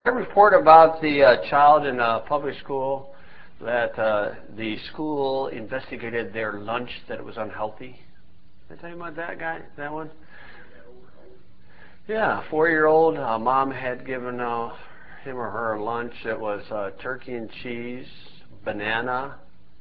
I report about the child in a public school that the school investigated their lunch that it was unhealthy. Did I tell you about that guy? That one? Yeah, 4-year-old mom had given him or her lunch. It was turkey and cheese, banana.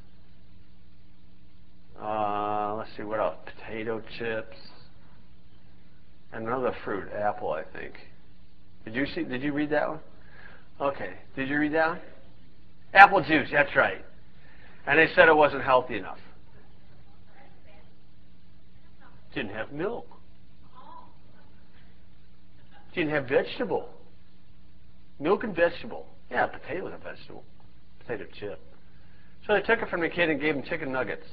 Let's see what else. Potato chips, and another fruit, apple, I think. Did you read that one? Okay. Did you read that one? Apple juice, that's right. And they said it wasn't healthy enough. Didn't have milk. Didn't have vegetable. Milk and vegetable. Yeah, potato is a vegetable. Potato chip. So they took it from the kid and gave him chicken nuggets.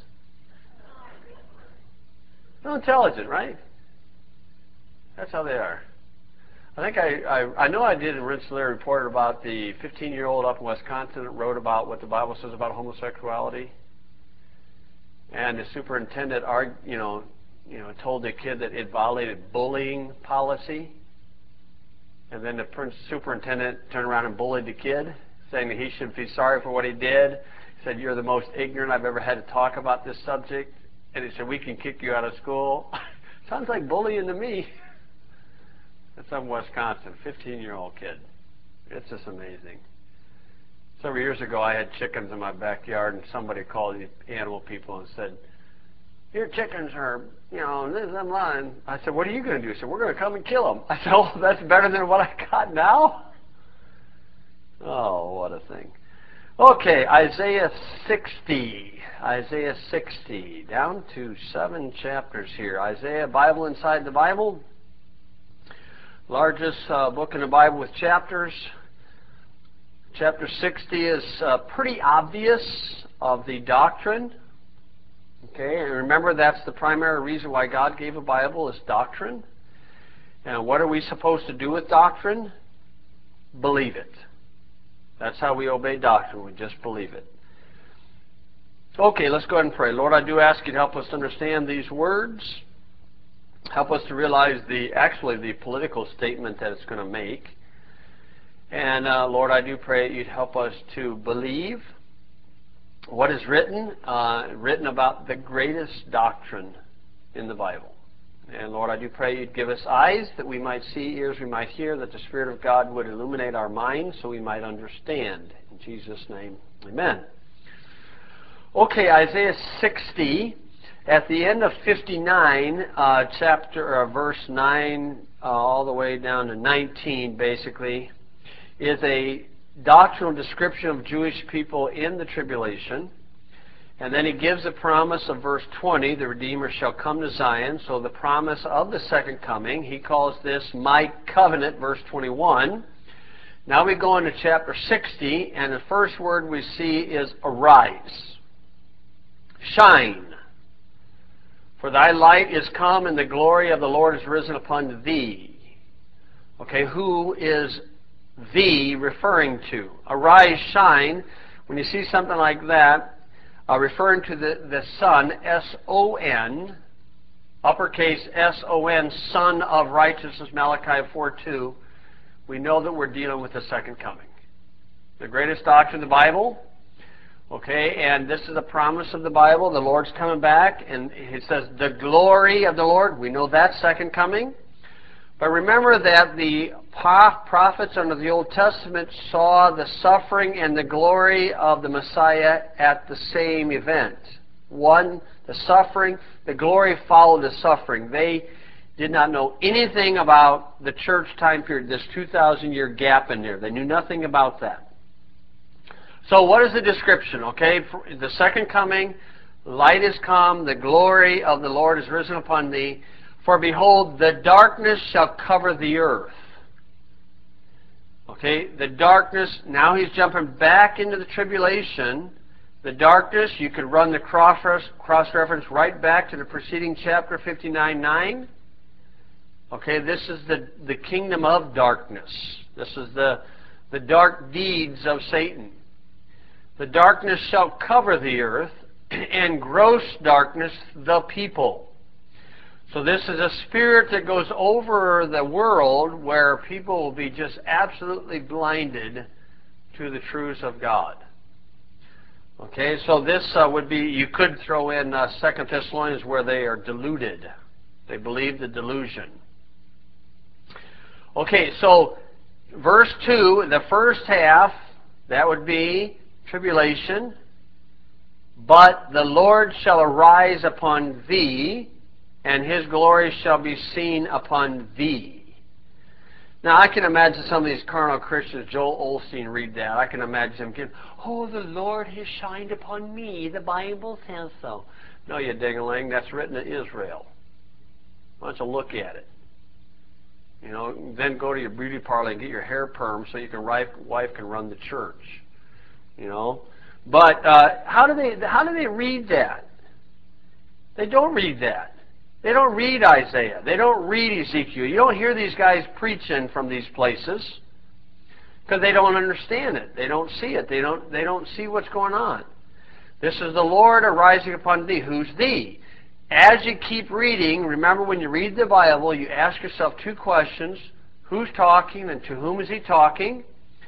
So intelligent, right? That's how they are. I think I know I did in Rensselaer report about the 15-year-old up in Wisconsin that wrote about what the Bible says about homosexuality. And the superintendent told the kid that it violated bullying policy. And then the superintendent turned around and bullied the kid, saying that he should be sorry for what he did. He said, "You're the most ignorant I've ever had to talk about this subject." And he said, "We can kick you out of school." Sounds like bullying to me. That's up in Wisconsin, 15-year-old kid. It's just amazing. Several years ago, I had chickens in my backyard, and somebody called the animal people and said, "Your chickens are, this is mine." I said, "What are you going to do?" He said, "We're going to come and kill them." I said, "Oh, that's better than what I got now?" Oh, what a thing. Okay, Isaiah 60. Isaiah 60, down to 7 chapters here. Isaiah, Bible inside the Bible. Largest book in the Bible with chapters. Chapter 60 is pretty obvious of the doctrine. Okay, and remember that's the primary reason why God gave a Bible is doctrine. And what are we supposed to do with doctrine? Believe it. That's how we obey doctrine. We just believe it. Okay, let's go ahead and pray. Lord, I do ask you to help us to understand these words. Help us to realize the political statement that it's going to make. And Lord, I do pray that you'd help us to believe what is written about the greatest doctrine in the Bible. And Lord, I do pray you'd give us eyes that we might see, ears we might hear, that the Spirit of God would illuminate our minds so we might understand. In Jesus' name, amen. Okay, Isaiah 60. At the end of 59, verse 9, all the way down to 19, basically, is a doctrinal description of Jewish people in the tribulation. And then he gives a promise of verse 20, the Redeemer shall come to Zion. So the promise of the second coming, he calls this my covenant, verse 21. Now we go into chapter 60, and the first word we see is arise. Shine. For thy light is come, and the glory of the Lord is risen upon thee. Okay, who is thee referring to? Arise, shine. When you see something like that, referring to the Son, S-O-N, uppercase S-O-N, Son of Righteousness, Malachi 4:2, we know that we're dealing with the second coming. The greatest doctrine of the Bible. Okay, and this is a promise of the Bible. The Lord's coming back, and it says, the glory of the Lord. We know that's second coming. But remember that the prophets under the Old Testament saw the suffering and the glory of the Messiah at the same event. One, the suffering, the glory followed the suffering. They did not know anything about the church time period, this 2,000-year gap in there. They knew nothing about that. So what is the description? Okay, for the second coming, light is come, the glory of the Lord is risen upon thee. For behold, the darkness shall cover the earth. Okay, the darkness, now he's jumping back into the tribulation. The darkness, you could run the cross-reference right back to the preceding chapter 59:9. Okay, this is the kingdom of darkness. This is the dark deeds of Satan. The darkness shall cover the earth, and gross darkness the people. So this is a spirit that goes over the world where people will be just absolutely blinded to the truths of God. Okay, so this would be, you could throw in 2 Thessalonians where they are deluded. They believe the delusion. Okay, so verse 2, the first half, that would be tribulation. But the Lord shall arise upon thee, and His glory shall be seen upon thee. Now, I can imagine some of these carnal Christians, Joel Osteen, read that. I can imagine him getting, oh, the Lord has shined upon me. The Bible says so. No, you ding-a-ling. That's written in Israel. Why don't you look at it? You know, then go to your beauty parlor and get your hair perm so your wife can run the church. You know, but how do they read that? They don't read that. They don't read Isaiah. They don't read Ezekiel. You don't hear these guys preaching from these places because they don't understand it. They don't see it. They don't see what's going on. This is the Lord arising upon thee. Who's thee? As you keep reading, remember when you read the Bible, you ask yourself two questions. Who's talking and to whom is he talking?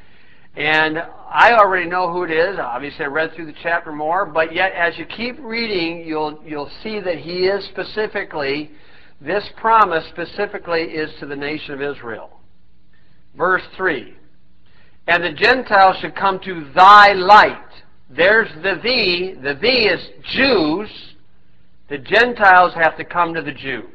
And I already know who it is. Obviously, I read through the chapter more. But yet, as you keep reading, you'll see that he is specifically, this promise specifically is to the nation of Israel. Verse 3. And the Gentiles should come to thy light. There's the thee. The thee is Jews. The Gentiles have to come to the Jews.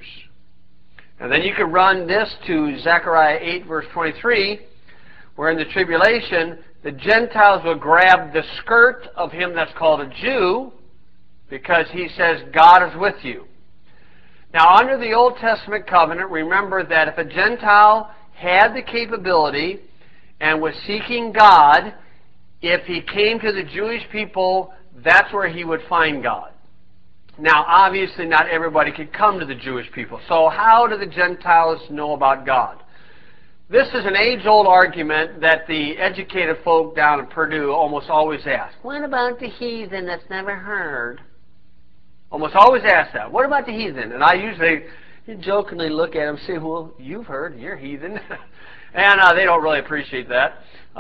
And then you can run this to Zechariah 8, verse 23, where in the tribulation, the Gentiles will grab the skirt of him that's called a Jew because he says, God is with you. Now, under the Old Testament covenant, remember that if a Gentile had the capability and was seeking God, if he came to the Jewish people, that's where he would find God. Now, obviously, not everybody could come to the Jewish people. So how do the Gentiles know about God? This is an age-old argument that the educated folk down at Purdue almost always ask. What about the heathen that's never heard? Almost always ask that. What about the heathen? And I usually jokingly look at them and say, well, you've heard, you're heathen. And they don't really appreciate that.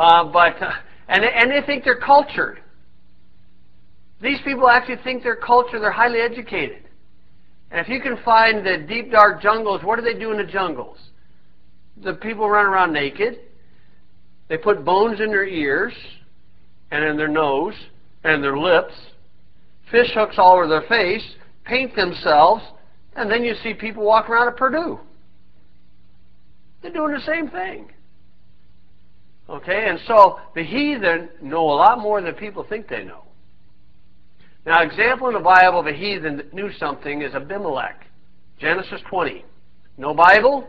And they think they're cultured. These people actually think they're cultured, they're highly educated. And if you can find the deep, dark jungles, what do they do in the jungles? The people run around naked. They put bones in their ears and in their nose and in their lips, fish hooks all over their face, paint themselves, and then you see people walk around at Purdue. They're doing the same thing. Okay, and so the heathen know a lot more than people think they know. Now, an example in the Bible of a heathen that knew something is Abimelech. Genesis 20. No Bible?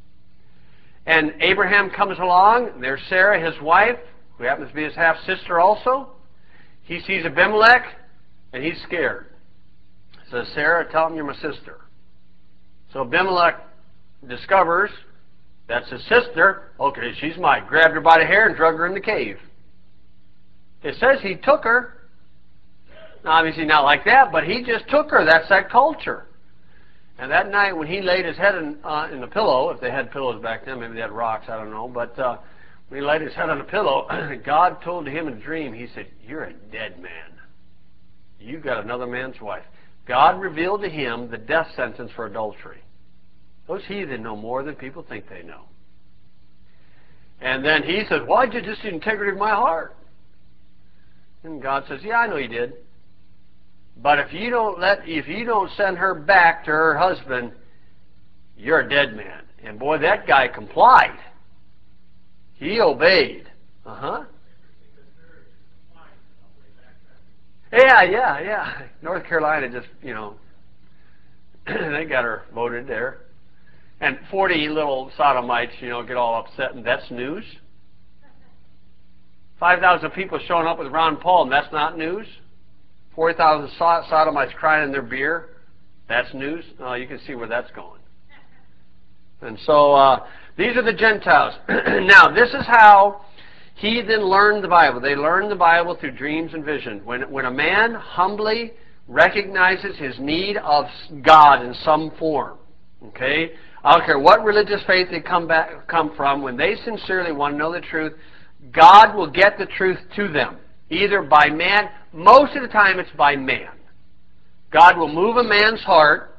And Abraham comes along. There's Sarah, his wife, who happens to be his half-sister also. He sees Abimelech, and he's scared. Says, Sarah, tell him you're my sister. So Abimelech discovers that's his sister. Okay, she's mine. Grabbed her by the hair and drug her in the cave. It says he took her. Obviously not like that, but he just took her. That's that culture. And that night when he laid his head in the pillow, if they had pillows back then, maybe they had rocks, I don't know, but when he laid his head on the pillow, God told him in a dream, he said, you're a dead man. You got another man's wife. God revealed to him the death sentence for adultery. Those heathen know more than people think they know. And then he says, why'd you just the integrity of my heart? And God says, yeah, I know you did. But if you don't send her back to her husband, you're a dead man. And boy, that guy complied. He obeyed. Yeah. North Carolina just, they got her voted there. And 40 little sodomites, get all upset, and that's news. 5,000 people showing up with Ron Paul, and that's not news. 40,000 sodomites crying in their beer, that's news. You can see where that's going. And so these are the Gentiles. Now, this is how heathen learned the Bible. They learned the Bible through dreams and vision. When a man humbly recognizes his need of God in some form, Okay? I don't care what religious faith they come from. When they sincerely want to know the truth, God will get the truth to them, either by man. Most of the time it's by man. God will move a man's heart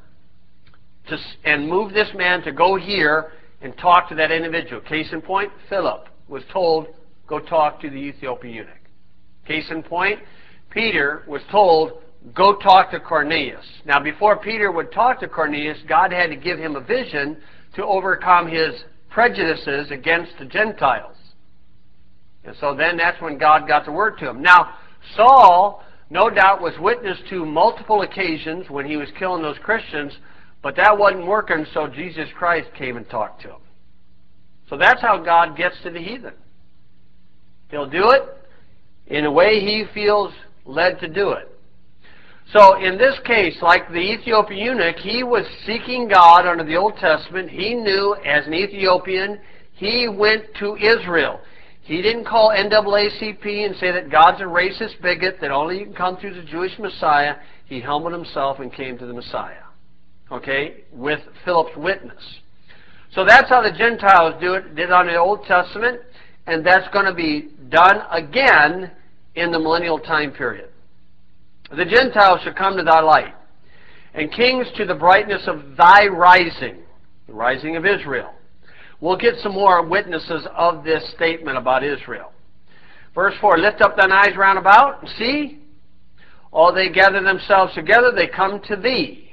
and move this man to go here and talk to that individual. Case in point, Philip was told, go talk to the Ethiopian eunuch. Case in point, Peter was told, go talk to Cornelius. Now, before Peter would talk to Cornelius, God had to give him a vision to overcome his prejudices against the Gentiles. And so then that's when God got the word to him. Now, Saul, no doubt, was witness to multiple occasions when he was killing those Christians, but that wasn't working, so Jesus Christ came and talked to him. So that's how God gets to the heathen. He'll do it in a way he feels led to do it. So in this case, like the Ethiopian eunuch, he was seeking God under the Old Testament. He knew as an Ethiopian, he went to Israel. He didn't call NAACP and say that God's a racist bigot, that only you can come through the Jewish Messiah. He humbled himself and came to the Messiah. Okay? With Philip's witness. So that's how the Gentiles did on the Old Testament, and that's going to be done again in the millennial time period. The Gentiles shall come to thy light, and kings to the brightness of thy rising, the rising of Israel. We'll get some more witnesses of this statement about Israel. Verse 4, lift up thine eyes round about, and see, all they gather themselves together, they come to thee.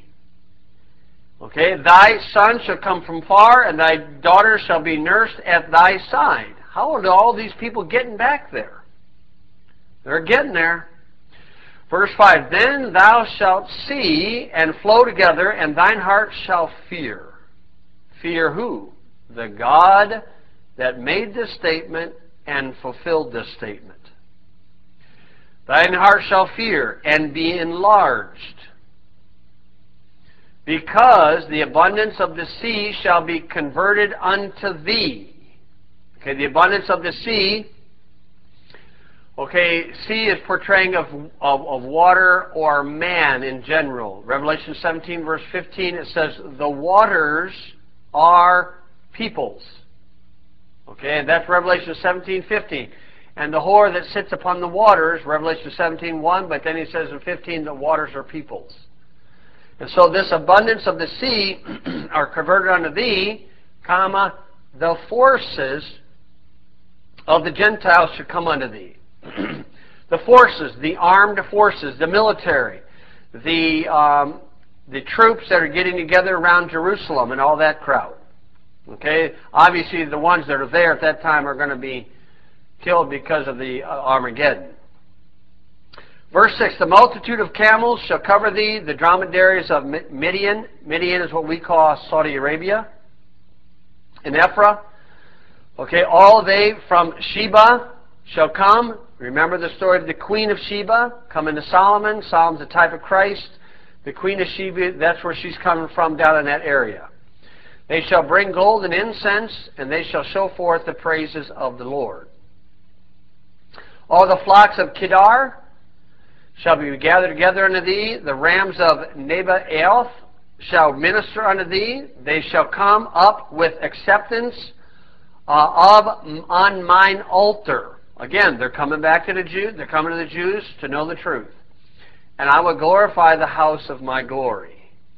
Okay, thy son shall come from far, and thy daughter shall be nursed at thy side. How are all these people getting back there? They're getting there. Verse 5, then thou shalt see and flow together, and thine heart shall fear. Fear who? The God that made this statement and fulfilled this statement. Thine heart shall fear and be enlarged, because the abundance of the sea shall be converted unto thee. Okay, the abundance of the sea. Okay, sea is portraying of water or man in general. Revelation 17, verse 15, it says, the waters are peoples. Okay, and that's Revelation 17, 15. And the whore that sits upon the waters, Revelation 17, 1, but then he says in 15, the waters are peoples. And so this abundance of the sea are converted unto thee, comma, the forces of the Gentiles should come unto thee. The forces, the armed forces, the military, the troops that are getting together around Jerusalem and all that crowd. Okay, obviously the ones that are there at that time are going to be killed because of the Armageddon. Verse 6, the multitude of camels shall cover thee, the dromedaries of Midian. Midian is what we call Saudi Arabia. And Ephraim. Okay, all they from Sheba shall come. Remember the story of the Queen of Sheba coming to Solomon. Solomon's a type of Christ. The Queen of Sheba, that's where she's coming from, down in that area. They shall bring gold and incense, and they shall show forth the praises of the Lord. All the flocks of Kedar shall be gathered together unto thee. The rams of Nebaioth shall minister unto thee. They shall come up with acceptance on mine altar. Again, they're coming back to the Jews. They're coming to the Jews to know the truth. And I will glorify the house of my glory.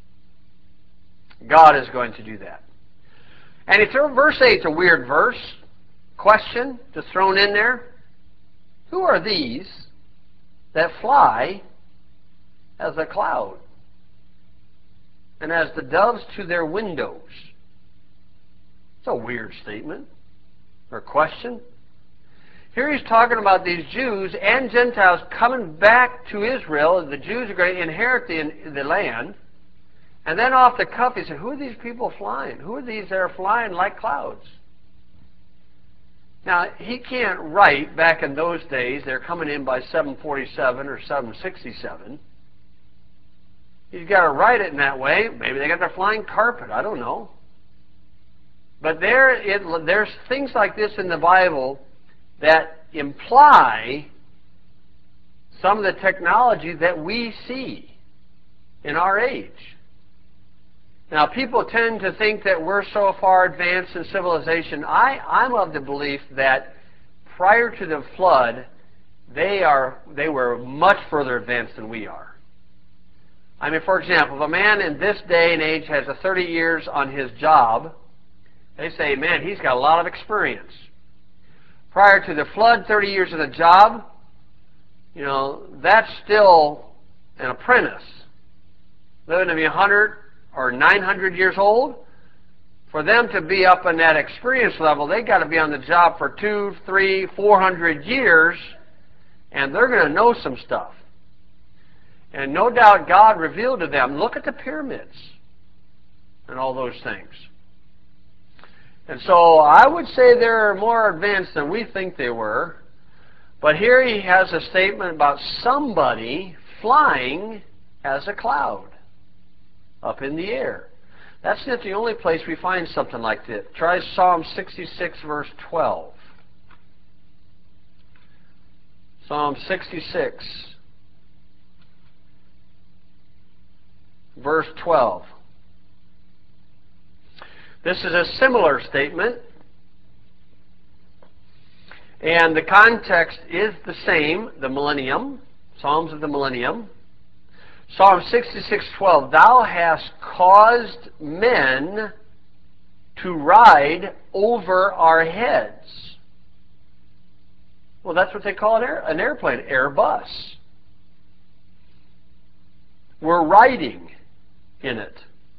God is going to do that. And verse 8 is a weird verse. Question just thrown in there. Who are these that fly as a cloud, and as the doves to their windows? It's a weird statement or question. Here he's talking about these Jews and Gentiles coming back to Israel. The Jews are going to inherit the land. And then off the cuff he said, who are these people flying? Who are these that are flying like clouds? Now, he can't write back in those days, they're coming in by 747 or 767. He's got to write it in that way. Maybe they got their flying carpet. I don't know. But there's things like this in the Bible that imply some of the technology that we see in our age. Now, people tend to think that we're so far advanced in civilization. I'm of the belief that prior to the flood, they were much further advanced than we are. I mean, for example, if a man in this day and age has 30 years on his job, they say, man, he's got a lot of experience. Prior to the flood, 30 years of the job, that's still an apprentice. Living to be 100 or 900 years old, for them to be up in that experience level, they've got to be on the job for 200, 300, 400 years, and they're going to know some stuff. And no doubt God revealed to them, look at the pyramids and all those things. And so I would say they're more advanced than we think they were. But here he has a statement about somebody flying as a cloud up in the air. That's not the only place we find something like this. Try Psalm 66, verse 12. Psalm 66, verse 12. This is a similar statement, and the context is the same, the millennium, Psalms of the millennium. Psalm 66:12, thou hast caused men to ride over our heads. Well, that's what they call an airplane, Airbus. We're riding in it.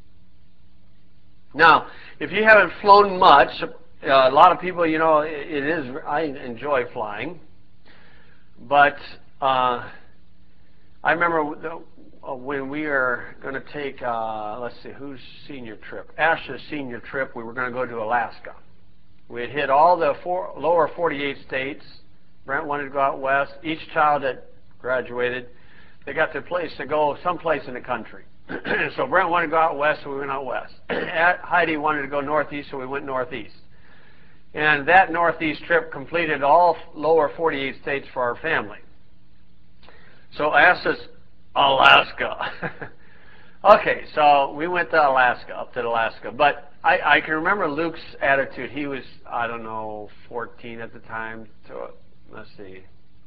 Now, if you haven't flown much, a lot of people, I enjoy flying. But I remember when we were going to take, let's see, whose senior trip? Ash's senior trip, we were going to go to Alaska. We had hit all the lower 48 states. Brent wanted to go out west. Each child that graduated, they got their place to go someplace in the country. So Brent wanted to go out west, so we went out west. Heidi wanted to go northeast, so we went northeast. And that northeast trip completed all lower 48 states for our family. So I asked us, Alaska. Okay, so we went to Alaska, up to Alaska. But I can remember Luke's attitude. He was, 14 at the time. So, let's see,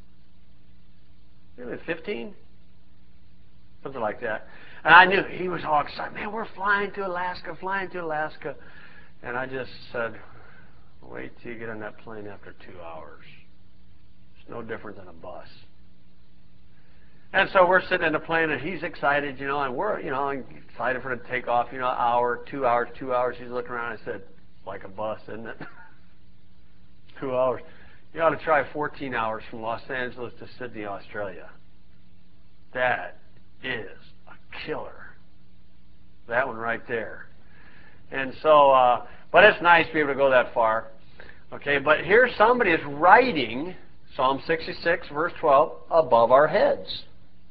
maybe 15? Something like that. And I knew he was all excited. Man, we're flying to Alaska, flying to Alaska. And I just said, wait till you get on that plane after 2 hours. It's no different than a bus. And so we're sitting in the plane, and he's excited, and we're, excited for it to take off, hour, 2 hours, 2 hours. He's looking around, and I said, like a bus, isn't it? 2 hours. You ought to try 14 hours from Los Angeles to Sydney, Australia. That is a killer. That one right there. And so, but it's nice to be able to go that far. Okay, but here somebody is writing Psalm 66, verse 12, above our heads.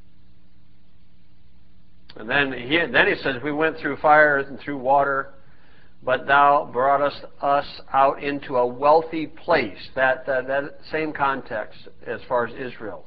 And then he says, we went through fire and through water, but thou broughtest us out into a wealthy place. That same context as far as Israel.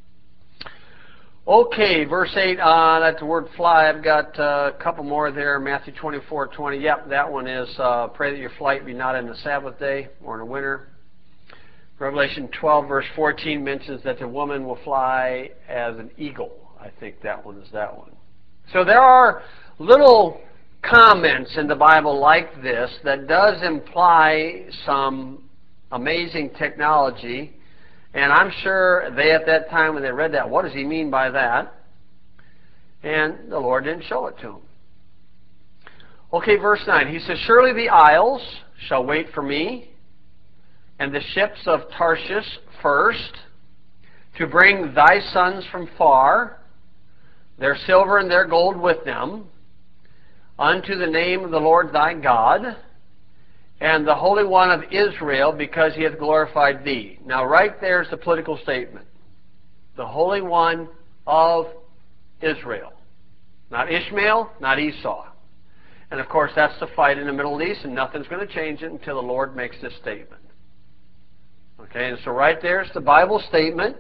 Okay, verse 8, that's the word fly. I've got a couple more there. Matthew 24:20. Yep, that one is pray that your flight be not in the Sabbath day or in the winter. Revelation 12, verse 14 mentions that the woman will fly as an eagle. I think that one is that one. So there are little comments in the Bible like this that does imply some amazing technology. And I'm sure they, at that time when they read that, what does he mean by that? And the Lord didn't show it to them. Okay, verse 9. He says, surely the isles shall wait for me, and the ships of Tarshish first, to bring thy sons from far, their silver and their gold with them, unto the name of the Lord thy God, and the Holy One of Israel, because he hath glorified thee. Now right there's the political statement. The Holy One of Israel. Not Ishmael, not Esau. And of course that's the fight in the Middle East, and nothing's going to change it until the Lord makes this statement. Okay, and so right there's the Bible statement.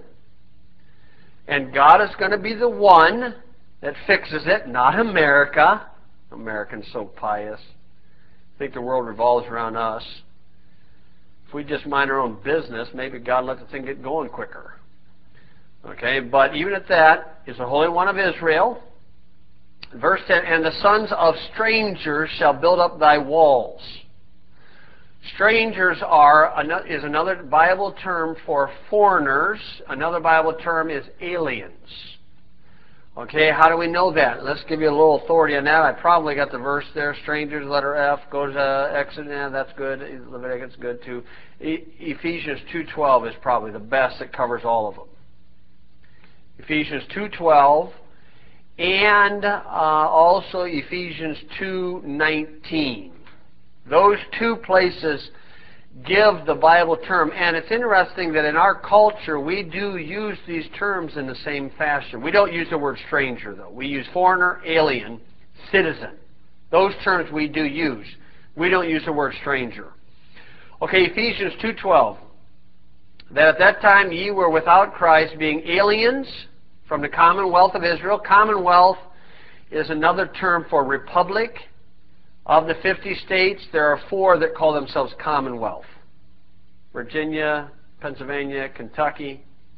And God is going to be the one that fixes it, not America. Americans so pious. Think the world revolves around us. If we just mind our own business, maybe God let the thing get going quicker. Okay, but even at that, is the Holy One of Israel. Verse 10, and the sons of strangers shall build up thy walls. Strangers is another Bible term for foreigners. Another Bible term is aliens. Okay, how do we know that? Let's give you a little authority on that. I probably got the verse there. Strangers, letter F, goes to Exodus. Yeah, that's good. Leviticus is good too. Ephesians 2:12 is probably the best that covers all of them. Ephesians 2:12 and also Ephesians 2:19. Those two places give the Bible term. And it's interesting that in our culture, we do use these terms in the same fashion. We don't use the word stranger, though. We use foreigner, alien, citizen. Those terms we do use. We don't use the word stranger. Okay, Ephesians 2:12. That at that time ye were without Christ, being aliens from the commonwealth of Israel. Commonwealth is another term for republic. Of the 50 states, there are 4 that call themselves Commonwealth. Virginia, Pennsylvania, Kentucky.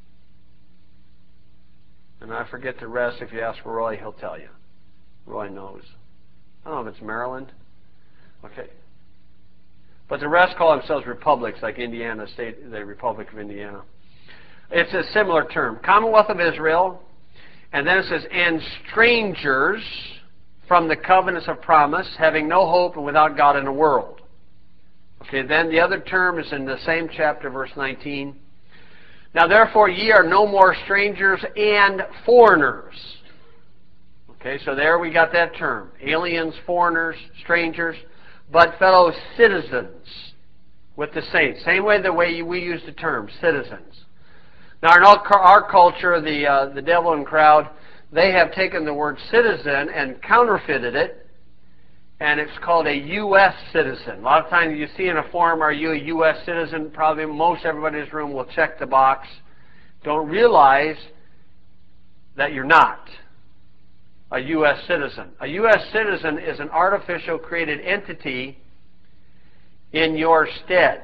And I forget the rest. If you ask Roy, he'll tell you. Roy knows. I don't know if it's Maryland. Okay. But the rest call themselves republics, like Indiana State, the Republic of Indiana. It's a similar term. Commonwealth of Israel. And then it says, and strangers from the covenants of promise, having no hope and without God in the world. Okay, then the other term is in the same chapter, verse 19. Now therefore ye are no more strangers and foreigners. Okay, so there we got that term. Aliens, foreigners, strangers, but fellow citizens with the saints. Same way we use the term, citizens. Now in our culture, the devil and crowd, they have taken the word citizen and counterfeited it, and it's called a U.S. citizen. A lot of times you see in a form, are you a U.S. citizen? Probably most everybody in this room will check the box. Don't realize that you're not a U.S. citizen. A U.S. citizen is an artificial created entity in your stead.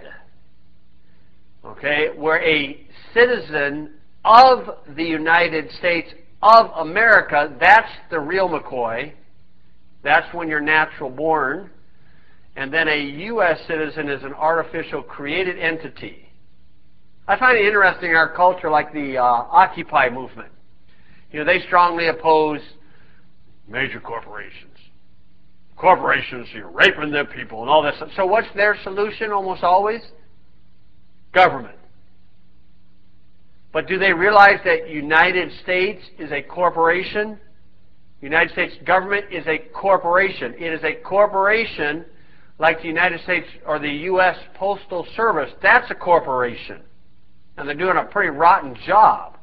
Okay? Where a citizen of the United States of America, that's the real McCoy. That's when you're natural born. And then a U.S. citizen is an artificial created entity. I find it interesting in our culture, like the Occupy movement. You know, they strongly oppose major corporations. Corporations, you're raping their people and all that stuff. So what's their solution almost always? Government. But do they realize that United States is a corporation? United States government is a corporation. It is a corporation like the United States or the U.S. Postal Service. That's a corporation. And they're doing a pretty rotten job.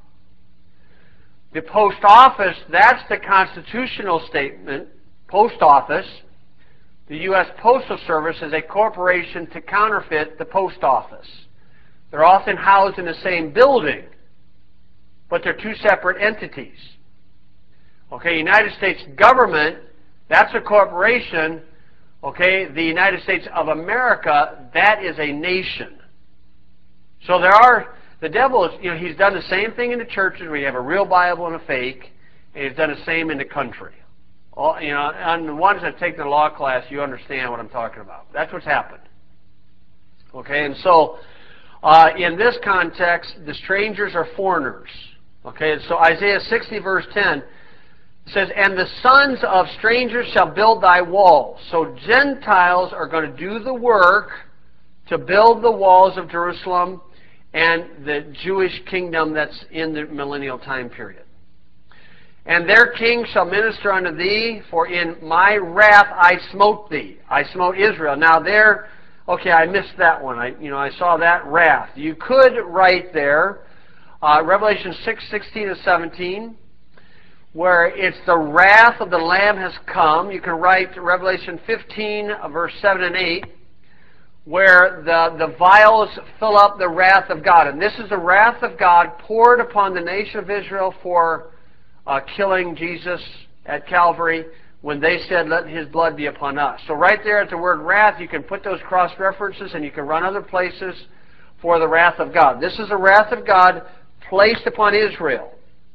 The Post Office, that's the constitutional statement. Post Office. The U.S. Postal Service is a corporation to counterfeit the Post Office. They're often housed in the same building, but they're two separate entities. Okay, United States government, that's a corporation. Okay, the United States of America, that is a nation. So the devil is, he's done the same thing in the churches where you have a real Bible and a fake, and he's done the same in the country. And the ones that take the law class, you understand what I'm talking about. That's what's happened. Okay, and so in this context, the strangers are foreigners. Okay, so Isaiah 60 verse 10 says, and the sons of strangers shall build thy walls. So Gentiles are going to do the work to build the walls of Jerusalem and the Jewish kingdom that's in the millennial time period. And their king shall minister unto thee, for in my wrath I smote thee. I smote Israel. Now there, okay, I missed that one. I saw that wrath. You could write there, Revelation 6:16 and 17, where it's the wrath of the Lamb has come. You can write Revelation 15, verse 7 and 8, where the vials fill up the wrath of God. And this is the wrath of God poured upon the nation of Israel for killing Jesus at Calvary, when they said, let his blood be upon us. So right there at the word wrath, you can put those cross references and you can run other places for the wrath of God. This is the wrath of God placed upon Israel.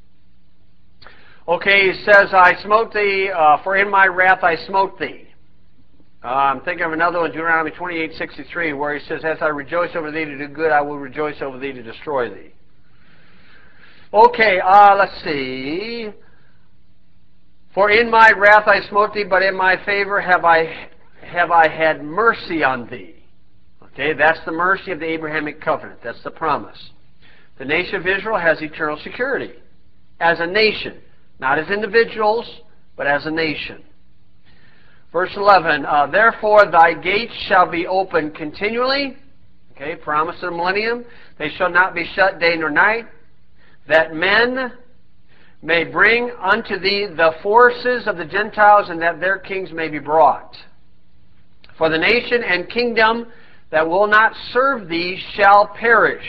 Okay, he says, I smote thee, for in my wrath I smote thee. I'm thinking of another one, Deuteronomy 28:63, where he says, as I rejoice over thee to do good, I will rejoice over thee to destroy thee. Okay, let's see. For in my wrath I smote thee, but in my favor have I had mercy on thee. Okay, that's the mercy of the Abrahamic covenant. That's the promise. The nation of Israel has eternal security as a nation. Not as individuals, but as a nation. Verse 11, therefore thy gates shall be open continually. Okay, promise of the millennium. They shall not be shut day nor night, that men may bring unto thee the forces of the Gentiles, and that their kings may be brought. For the nation and kingdom that will not serve thee shall perish.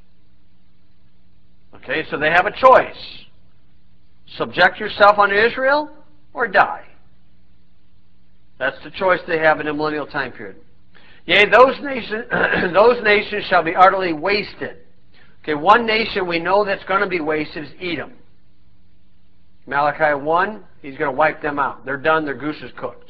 Okay, so they have a choice. Subject yourself unto Israel or die. That's the choice they have in the millennial time period. Yea, those nations shall be utterly wasted. Okay, one nation we know that's going to be wasted is Edom. Malachi 1, he's going to wipe them out. They're done, their goose is cooked.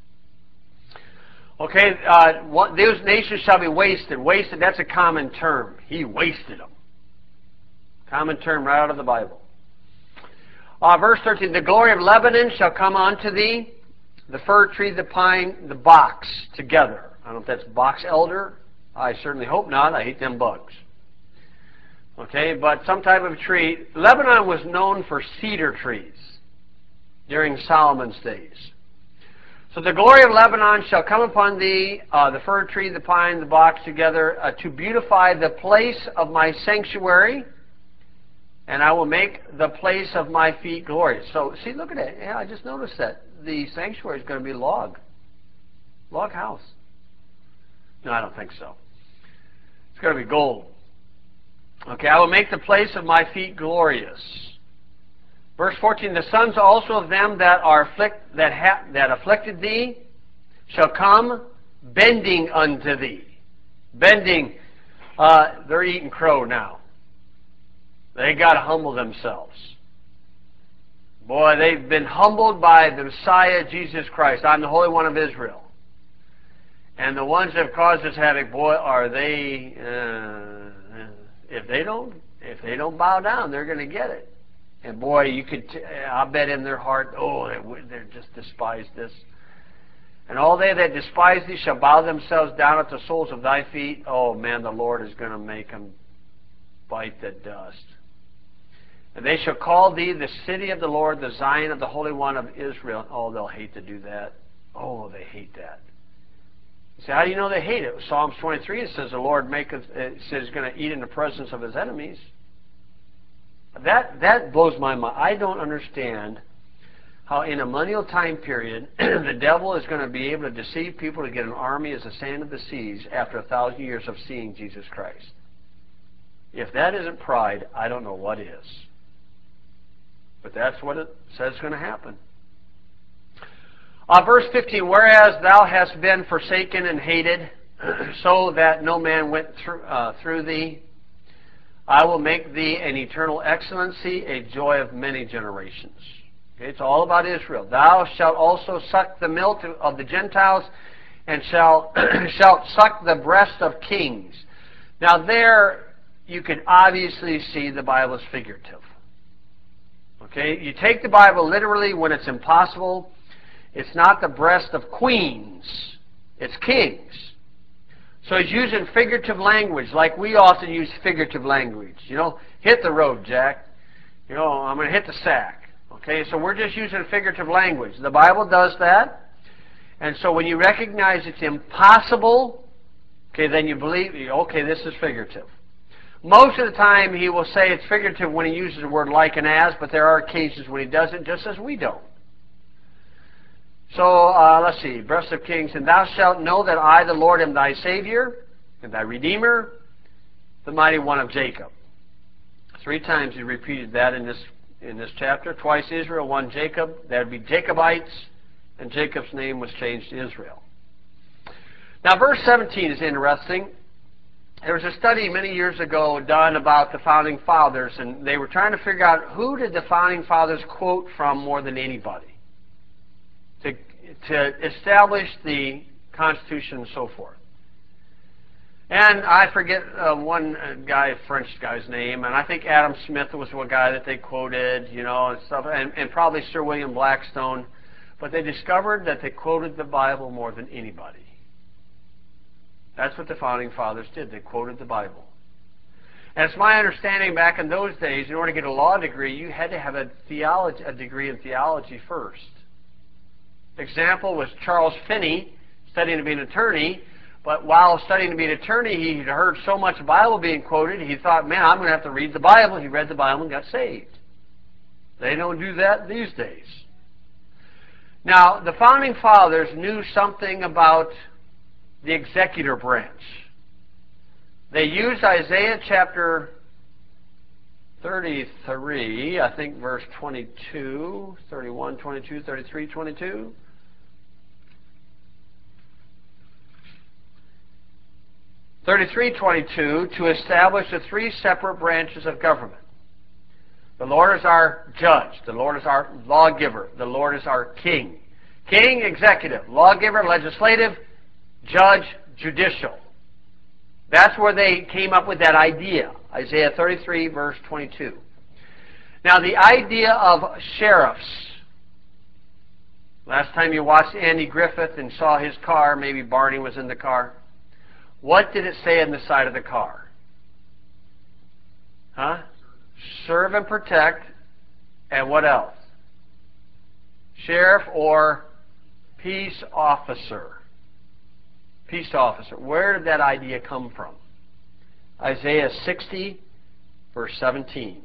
Okay, those nations shall be wasted. Wasted, that's a common term. He wasted them. Common term right out of the Bible. Verse 13, the glory of Lebanon shall come unto thee, the fir tree, the pine, the box together. I don't know if that's box elder. I certainly hope not. I hate them bugs. Okay, but some type of tree. Lebanon was known for cedar trees during Solomon's days. So the glory of Lebanon shall come upon thee, the fir tree, the pine, the box together, to beautify the place of my sanctuary, and I will make the place of my feet glorious. So, see, look at it. Yeah, I just noticed that. The sanctuary is going to be log house. No, I don't think so. It's going to be gold. Okay, I will make the place of my feet glorious. Verse 14, the sons also of them that are that afflicted thee shall come bending unto thee. Bending, they're eating crow now. They got to humble themselves. Boy, they've been humbled by the Messiah, Jesus Christ. I'm the Holy One of Israel. And the ones that have caused this havoc, boy, are they, if they don't bow down, they're going to get it. And boy, you could, I bet in their heart, oh, they just despise this. And all they that despise thee shall bow themselves down at the soles of thy feet. Oh man, the Lord is going to make them bite the dust. And they shall call thee the city of the Lord, the Zion of the Holy One of Israel. Oh, they'll hate to do that. Oh, they hate that. You say, how do you know they hate it? Psalms 23, it says the Lord says he's going to eat in the presence of his enemies. That blows my mind. I don't understand how in a millennial time period the devil is going to be able to deceive people to get an army as the sand of the seas after 1,000 years of seeing Jesus Christ. If that isn't pride, I don't know what is. But that's what it says is going to happen. Verse 15, whereas thou hast been forsaken and hated, so that no man went through thee, I will make thee an eternal excellency, a joy of many generations. Okay, it's all about Israel. Thou shalt also suck the milk of the Gentiles, and shalt suck the breast of kings. Now there, you can obviously see the Bible is figurative. Okay, you take the Bible literally when it's impossible. It's not the breast of queens, it's kings. So he's using figurative language like we often use figurative language. You know, hit the road, Jack. You know, I'm going to hit the sack. Okay, so we're just using figurative language. The Bible does that. And so when you recognize it's impossible, okay, then you believe, okay, this is figurative. Most of the time he will say it's figurative when he uses the word like and as, but there are occasions when he doesn't, just as we don't. So, let's see, breast of kings, and thou shalt know that I, the Lord, am thy Savior, and thy Redeemer, the mighty one of Jacob. 3 times he repeated that in this chapter. Twice Israel, 1 Jacob. That would be Jacobites. and Jacob's name was changed to Israel. Now, verse 17 is interesting. There was a study many years ago done about the Founding Fathers, and they were trying to figure out who did the Founding Fathers quote from more than anybody to establish the Constitution and so forth. And I forget one guy, French guy's name, and I think Adam Smith was one guy that they quoted, you know, and stuff, and probably Sir William Blackstone. But they discovered that they quoted the Bible more than anybody. That's what the Founding Fathers did. They quoted the Bible. And it's my understanding back in those days, in order to get a law degree, you had to have a degree in theology first. Example was Charles Finney, studying to be an attorney, but while studying to be an attorney, he had heard so much Bible being quoted, he thought, man, I'm going to have to read the Bible. He read the Bible and got saved. They don't do that these days. Now, the Founding Fathers knew something about the executive branch. They used Isaiah chapter 33, I think verse 22, 31, 22, 33, 22. To establish the three separate branches of government. The Lord is our judge. The Lord is our lawgiver. The Lord is our king. King, executive. Lawgiver, legislative. Judge, judicial. That's where they came up with that idea. Isaiah 33, verse 22. Now, the idea of sheriffs. Last time you watched Andy Griffith and saw his car, maybe Barney was in the car. What did it say on the side of the car? Huh? Serve and protect. And what else? Sheriff or peace officer. Peace officer. Where did that idea come from? Isaiah 60, verse 17.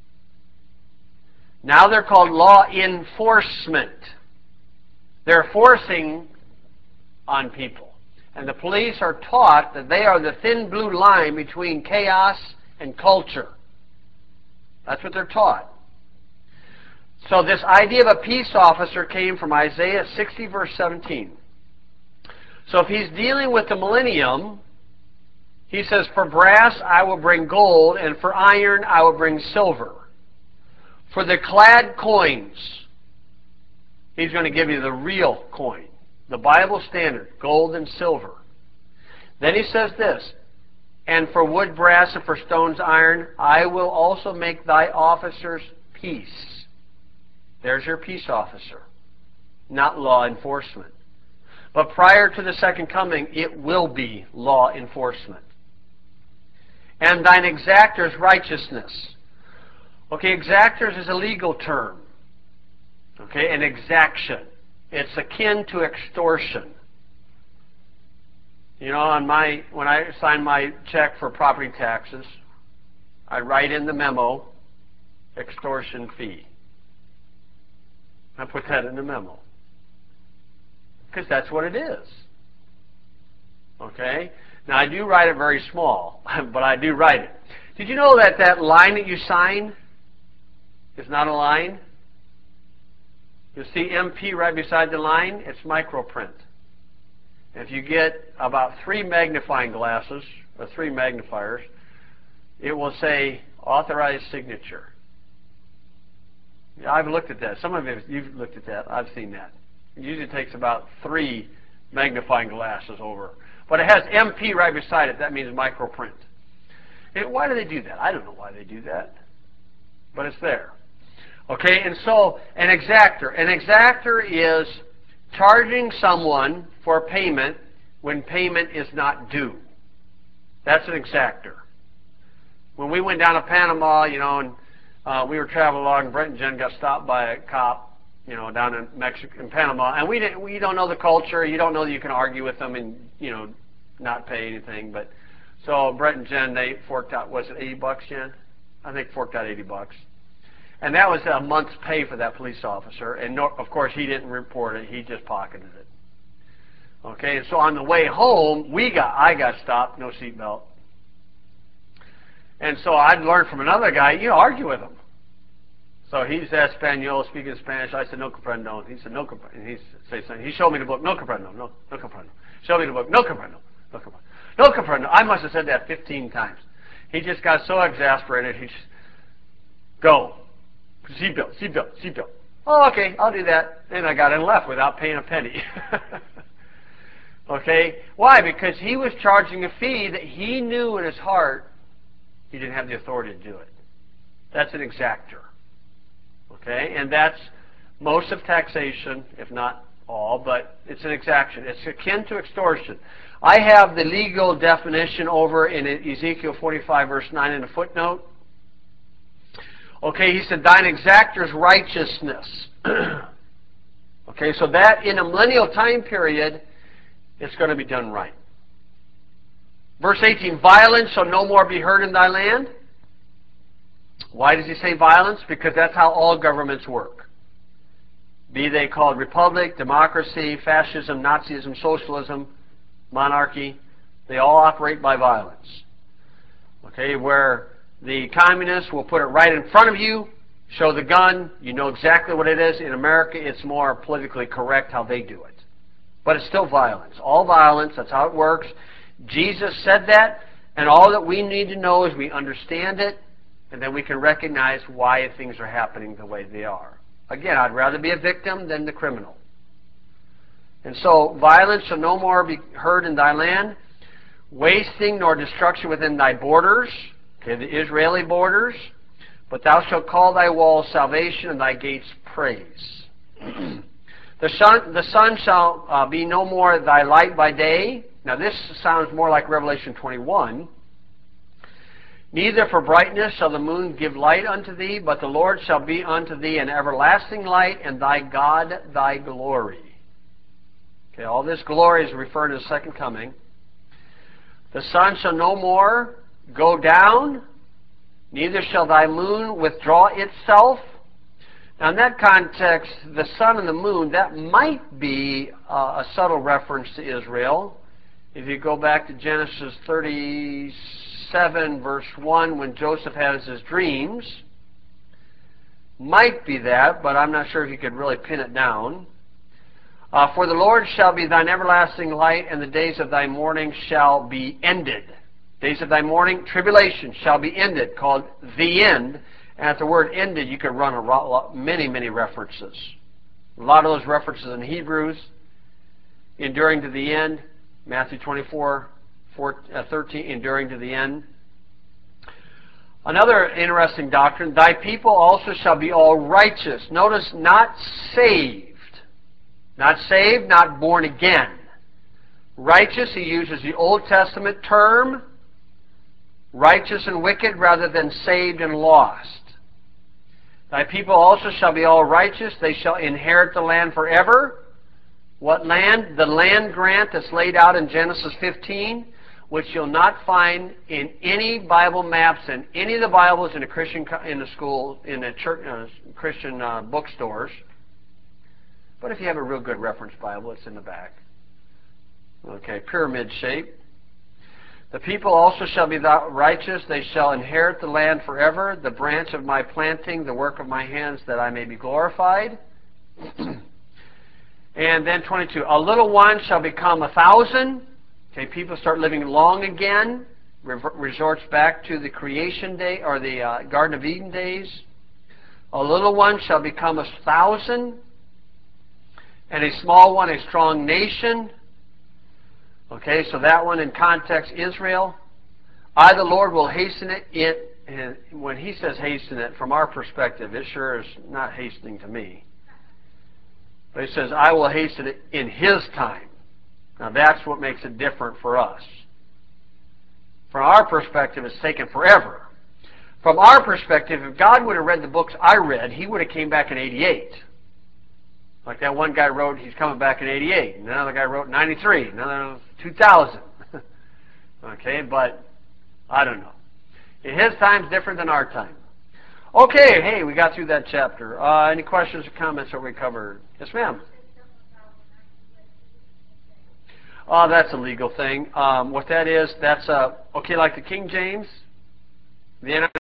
Now they're called law enforcement. They're forcing on people. And the police are taught that they are the thin blue line between chaos and culture. That's what they're taught. So this idea of a peace officer came from Isaiah 60, verse 17. So if he's dealing with the millennium, he says, for brass I will bring gold, and for iron I will bring silver. For the clad coins, he's going to give you the real coin. The Bible standard, gold and silver. Then he says this, and for wood, brass, and for stones, iron, I will also make thy officers peace. There's your peace officer, not law enforcement. But prior to the second coming, it will be law enforcement. And thine exactors righteousness. Okay, exactors is a legal term. Okay, an exaction. It's akin to extortion. You know, when I sign my check for property taxes, I write in the memo, extortion fee. I put that in the memo. Because that's what it is. Okay? Now, I do write it very small, but I do write it. Did you know that that line that you sign is not a line? You'll see MP right beside the line. It's microprint. If you get about 3 magnifying glasses, or 3 magnifiers, it will say authorized signature. Yeah, I've looked at that. Some of you've looked at that. I've seen that. It usually takes about 3 magnifying glasses over. But it has MP right beside it. That means microprint. And why do they do that? I don't know why they do that. But it's there. Okay, and so an exactor. An exactor is charging someone for payment when payment is not due. That's an exactor. When we went down to Panama, you know, and we were traveling along, Brett and Jen got stopped by a cop, you know, down in Mexico, in Panama, and we don't know the culture. You don't know that you can argue with them and, you know, not pay anything. But so Brett and Jen, they forked out, was it $80, Jen? I think forked out $80. And that was a month's pay for that police officer. And no, of course, he didn't report it. He just pocketed it. Okay, and so on the way home, I got stopped, no seatbelt. And so I'd learned from another guy, you know, argue with him. So he's Espanol, speaking Spanish. I said, no comprendo. He said, no comprendo. And he said something. He showed me the book, no comprendo, no comprendo. Show me the book, no comprendo, no comprendo. No comprendo. I must have said that 15 times. He just got so exasperated, he just, go. Seatbelt, seatbelt, seatbelt. Oh, okay, I'll do that. And I got in and left without paying a penny. Okay? Why? Because he was charging a fee that he knew in his heart he didn't have the authority to do it. That's an exactor. Okay? And that's most of taxation, if not all, but it's an exaction. It's akin to extortion. I have the legal definition over in Ezekiel 45, verse 9 in a footnote. Okay, he said, thine exactor's righteousness. Okay, so that in a millennial time period, it's going to be done right. Verse 18, violence shall no more be heard in thy land. Why does he say violence? Because that's how all governments work. Be they called republic, democracy, fascism, Nazism, socialism, monarchy, they all operate by violence. Okay, where the communists will put it right in front of you, show the gun, you know exactly what it is. In America, it's more politically correct how they do it. But it's still violence. All violence, that's how it works. Jesus said that, and all that we need to know is we understand it, and then we can recognize why things are happening the way they are. Again, I'd rather be a victim than the criminal. And so, violence shall no more be heard in thy land, wasting nor destruction within thy borders, okay, the Israeli borders, but thou shalt call thy walls salvation and thy gates praise. The sun shall be no more thy light by day. Now this sounds more like Revelation 21. Neither for brightness shall the moon give light unto thee, but the Lord shall be unto thee an everlasting light, and thy God thy glory. Okay, all this glory is referring to the second coming. The sun shall no more go down, neither shall thy moon withdraw itself. Now in that context, the sun and the moon, that might be a subtle reference to Israel. If you go back to Genesis 37, verse 1, when Joseph has his dreams, might be that, but I'm not sure if you could really pin it down. For the Lord shall be thine everlasting light, and the days of thy mourning shall be ended. Days of thy mourning, tribulation shall be ended, called the end. And at the word ended, you could run many references. A lot of those references in Hebrews, enduring to the end, Matthew 24:13, enduring to the end. Another interesting doctrine, thy people also shall be all righteous. Notice, not saved. Not saved, not born again. Righteous, he uses the Old Testament term, righteous and wicked, rather than saved and lost. Thy people also shall be all righteous. They shall inherit the land forever. What land? The land grant that's laid out in Genesis 15, which you'll not find in any Bible maps and any of the Bibles in the Christian church, Christian bookstores. But if you have a real good reference Bible, it's in the back. Okay, pyramid shape. The people also shall be righteous. They shall inherit the land forever. The branch of my planting, the work of my hands, that I may be glorified. And then 22. A little one shall become 1,000. Okay, people start living long again. Resorts back to the creation day, or the Garden of Eden days. A little one shall become 1,000. And a small one, a strong nation. Okay, so that one in context, Israel. I, the Lord, will hasten it. And when he says hasten it, from our perspective, it sure is not hastening to me. But he says, I will hasten it in his time. Now that's what makes it different for us. From our perspective, it's taken forever. From our perspective, if God would have read the books I read, he would have came back in 88. Like that one guy wrote, he's coming back in 88. And another guy wrote 93. Another 2000. Okay, but I don't know. His time's different than our time. Okay, hey, we got through that chapter. Any questions or comments that we covered? Yes, ma'am. That's a legal thing. What that is, that's okay, like the King James. The